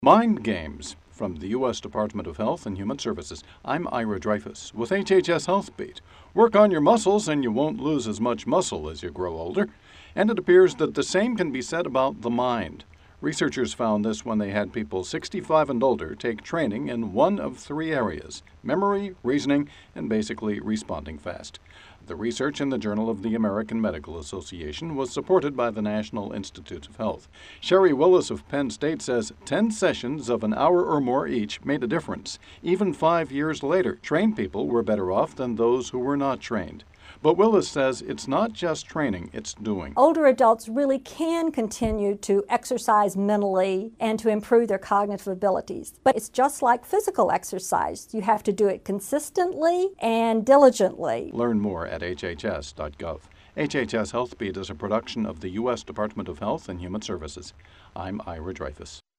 Mind Games from the U.S. Department of Health and Human Services. I'm Ira Dreyfus with HHS Health Beat. Work on your muscles and you won't lose as much muscle as you grow older. And it appears that the same can be said about the mind. Researchers found this when they had people 65 and older take training in one of three areas: memory, reasoning, and basically responding fast. The research in the Journal of the American Medical Association was supported by the National Institutes of Health. Sherry Willis of Penn State says 10 sessions of an hour or more each made a difference. Even 5 years later, trained people were better off than those who were not trained. But Willis says it's not just training, it's doing. Older adults really can continue to exercise mentally and to improve their cognitive abilities. But it's just like physical exercise. You have to do it consistently and diligently. Learn more at hhs.gov. HHS Health Beat is a production of the U.S. Department of Health and Human Services. I'm Ira Dreyfus.